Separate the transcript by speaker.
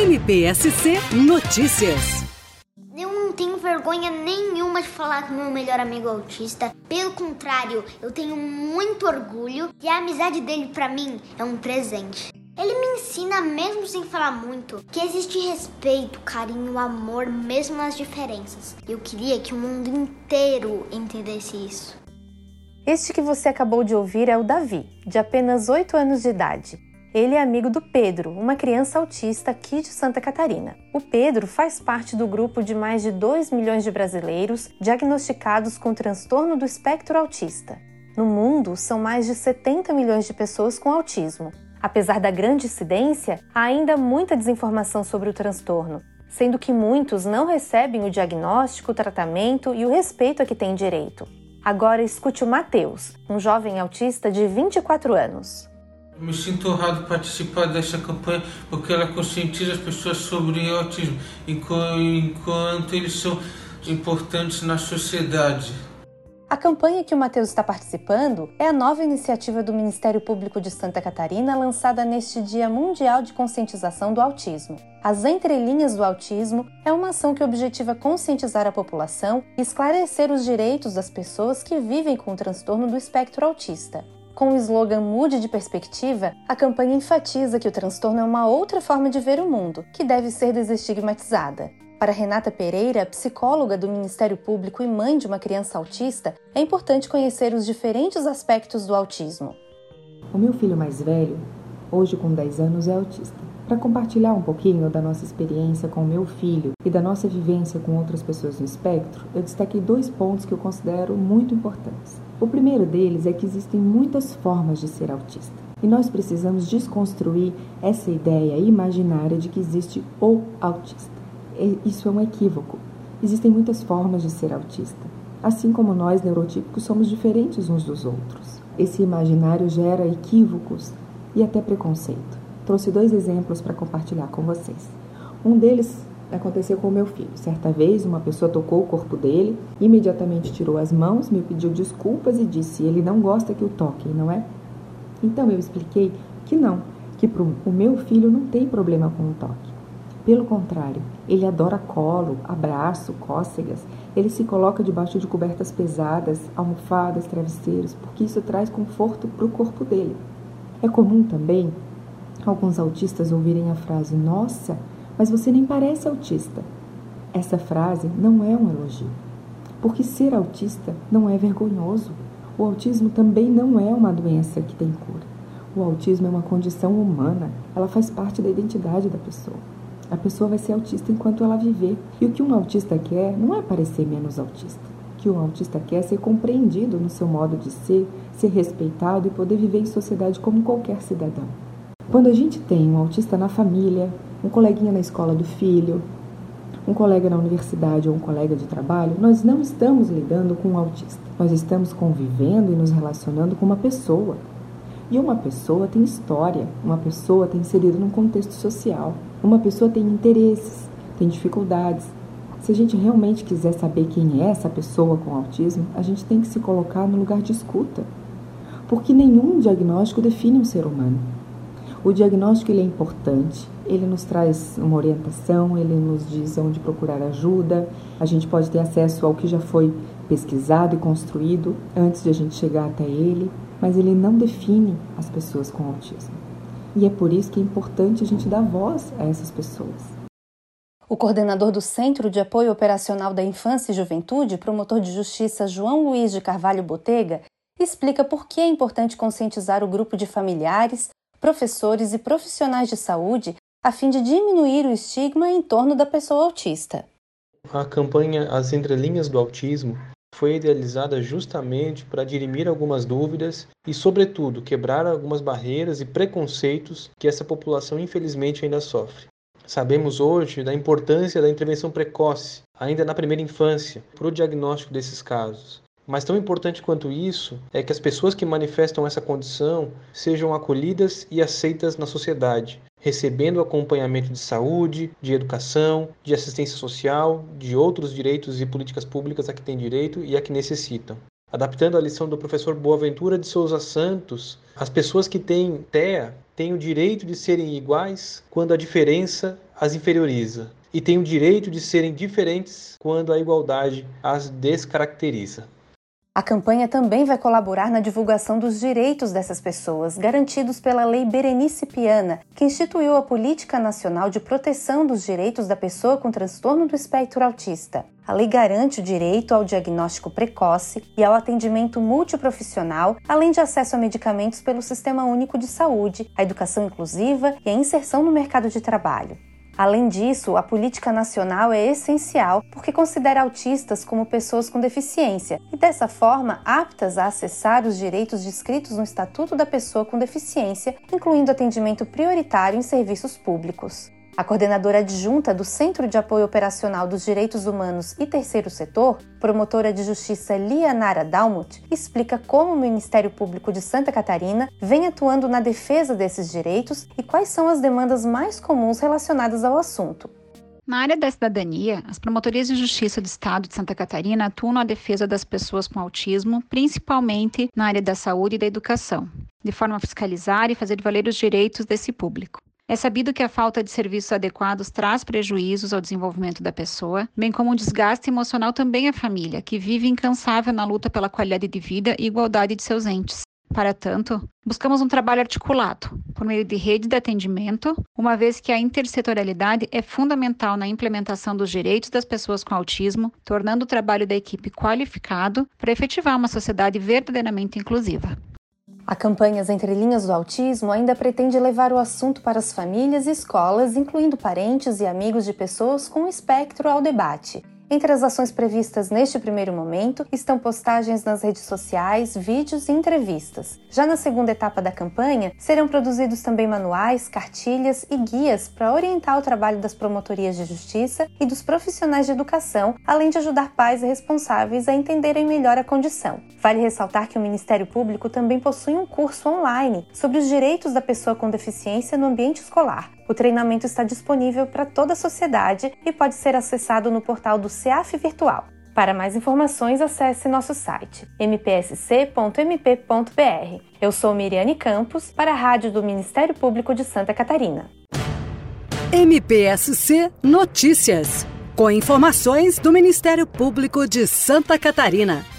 Speaker 1: NPSC Notícias.
Speaker 2: Eu não tenho vergonha nenhuma de falar com meu melhor amigo autista. Pelo contrário, eu tenho muito orgulho e a amizade dele pra mim é um presente. Ele me ensina, mesmo sem falar muito, que existe respeito, carinho, amor, mesmo nas diferenças. Eu queria que o mundo inteiro entendesse isso.
Speaker 3: Este que você acabou de ouvir é o Davi, de apenas 8 anos de idade. Ele é amigo do Pedro, uma criança autista aqui de Santa Catarina. O Pedro faz parte do grupo de mais de 2 milhões de brasileiros diagnosticados com transtorno do espectro autista. No mundo, são mais de 70 milhões de pessoas com autismo. Apesar da grande incidência, há ainda muita desinformação sobre o transtorno, sendo que muitos não recebem o diagnóstico, o tratamento e o respeito a que têm direito. Agora escute o Matheus, um jovem autista de 24 anos.
Speaker 4: Eu me sinto honrado de participar dessa campanha porque ela conscientiza as pessoas sobre o autismo, enquanto eles são importantes na sociedade.
Speaker 3: A campanha que o Matheus está participando é a nova iniciativa do Ministério Público de Santa Catarina lançada neste Dia Mundial de Conscientização do Autismo. As Entrelinhas do Autismo é uma ação que objetiva conscientizar a população e esclarecer os direitos das pessoas que vivem com o transtorno do espectro autista. Com o slogan Mude de Perspectiva, a campanha enfatiza que o transtorno é uma outra forma de ver o mundo, que deve ser desestigmatizada. Para Renata Pereira, psicóloga do Ministério Público e mãe de uma criança autista, é importante conhecer os diferentes aspectos do autismo.
Speaker 5: O meu filho mais velho, hoje com 10 anos, é autista. Para compartilhar um pouquinho da nossa experiência com o meu filho e da nossa vivência com outras pessoas no espectro, eu destaquei 2 pontos que eu considero muito importantes. O primeiro deles é que existem muitas formas de ser autista. E nós precisamos desconstruir essa ideia imaginária de que existe o autista. Isso é um equívoco. Existem muitas formas de ser autista. Assim como nós, neurotípicos, somos diferentes uns dos outros. Esse imaginário gera equívocos e até preconceito. Trouxe 2 exemplos para compartilhar com vocês. Um deles aconteceu com o meu filho. Certa vez, uma pessoa tocou o corpo dele, imediatamente tirou as mãos, me pediu desculpas e disse: ele não gosta que o toquem, não é? Então eu expliquei que não, que o meu filho não tem problema com o toque. Pelo contrário, ele adora colo, abraço, cócegas. Ele se coloca debaixo de cobertas pesadas, almofadas, travesseiros, porque isso traz conforto para o corpo dele. É comum também alguns autistas ouvirem a frase: nossa, mas você nem parece autista. Essa frase não é um elogio, porque ser autista não é vergonhoso. O autismo também não é uma doença que tem cura. O autismo é uma condição humana, ela faz parte da identidade da pessoa. A pessoa vai ser autista enquanto ela viver. E o que um autista quer não é parecer menos autista. O que um autista quer é ser compreendido no seu modo de ser respeitado e poder viver em sociedade como qualquer cidadão. Quando a gente tem um autista na família, um coleguinha na escola do filho, um colega na universidade ou um colega de trabalho, nós não estamos lidando com um autista. Nós estamos convivendo e nos relacionando com uma pessoa. E uma pessoa tem história, uma pessoa está inserida num contexto social, uma pessoa tem interesses, tem dificuldades. Se a gente realmente quiser saber quem é essa pessoa com autismo, a gente tem que se colocar no lugar de escuta, porque nenhum diagnóstico define um ser humano. O diagnóstico ele é importante, ele nos traz uma orientação, ele nos diz onde procurar ajuda, a gente pode ter acesso ao que já foi pesquisado e construído antes de a gente chegar até ele, mas ele não define as pessoas com autismo. E é por isso que é importante a gente dar voz a essas pessoas.
Speaker 3: O coordenador do Centro de Apoio Operacional da Infância e Juventude, promotor de justiça João Luiz de Carvalho Botega, explica por que é importante conscientizar o grupo de familiares, professores e profissionais de saúde a fim de diminuir o estigma em torno da pessoa autista.
Speaker 6: A campanha As Entrelinhas do Autismo foi idealizada justamente para dirimir algumas dúvidas e, sobretudo, quebrar algumas barreiras e preconceitos que essa população infelizmente ainda sofre. Sabemos hoje da importância da intervenção precoce, ainda na primeira infância, para o diagnóstico desses casos. Mas tão importante quanto isso é que as pessoas que manifestam essa condição sejam acolhidas e aceitas na sociedade, recebendo acompanhamento de saúde, de educação, de assistência social, de outros direitos e políticas públicas a que têm direito e a que necessitam. Adaptando a lição do professor Boaventura de Souza Santos, as pessoas que têm TEA têm o direito de serem iguais quando a diferença as inferioriza e têm o direito de serem diferentes quando a igualdade as descaracteriza.
Speaker 3: A campanha também vai colaborar na divulgação dos direitos dessas pessoas, garantidos pela Lei Berenice Piana, que instituiu a Política Nacional de Proteção dos Direitos da Pessoa com Transtorno do Espectro Autista. A lei garante o direito ao diagnóstico precoce e ao atendimento multiprofissional, além de acesso a medicamentos pelo Sistema Único de Saúde, a educação inclusiva e a inserção no mercado de trabalho. Além disso, a política nacional é essencial porque considera autistas como pessoas com deficiência e, dessa forma, aptas a acessar os direitos descritos no Estatuto da Pessoa com Deficiência, incluindo atendimento prioritário em serviços públicos. A coordenadora adjunta do Centro de Apoio Operacional dos Direitos Humanos e Terceiro Setor, promotora de justiça Lianara Dalmut, explica como o Ministério Público de Santa Catarina vem atuando na defesa desses direitos e quais são as demandas mais comuns relacionadas ao assunto.
Speaker 7: Na área da cidadania, as promotorias de justiça do Estado de Santa Catarina atuam na defesa das pessoas com autismo, principalmente na área da saúde e da educação, de forma a fiscalizar e fazer valer os direitos desse público. É sabido que a falta de serviços adequados traz prejuízos ao desenvolvimento da pessoa, bem como um desgaste emocional também à família, que vive incansável na luta pela qualidade de vida e igualdade de seus entes. Para tanto, buscamos um trabalho articulado, por meio de rede de atendimento, uma vez que a intersetorialidade é fundamental na implementação dos direitos das pessoas com autismo, tornando o trabalho da equipe qualificado para efetivar uma sociedade verdadeiramente inclusiva.
Speaker 3: A campanha As Entrelinhas do Autismo ainda pretende levar o assunto para as famílias e escolas, incluindo parentes e amigos de pessoas com espectro ao debate. Entre as ações previstas neste primeiro momento estão postagens nas redes sociais, vídeos e entrevistas. Já na segunda etapa da campanha, serão produzidos também manuais, cartilhas e guias para orientar o trabalho das promotorias de justiça e dos profissionais de educação, além de ajudar pais e responsáveis a entenderem melhor a condição. Vale ressaltar que o Ministério Público também possui um curso online sobre os direitos da pessoa com deficiência no ambiente escolar. O treinamento está disponível para toda a sociedade e pode ser acessado no portal do CEAF Virtual. Para mais informações, acesse nosso site mpsc.mp.br. Eu sou Miriane Campos, para a Rádio do Ministério Público de Santa Catarina.
Speaker 1: MPSC Notícias, com informações do Ministério Público de Santa Catarina.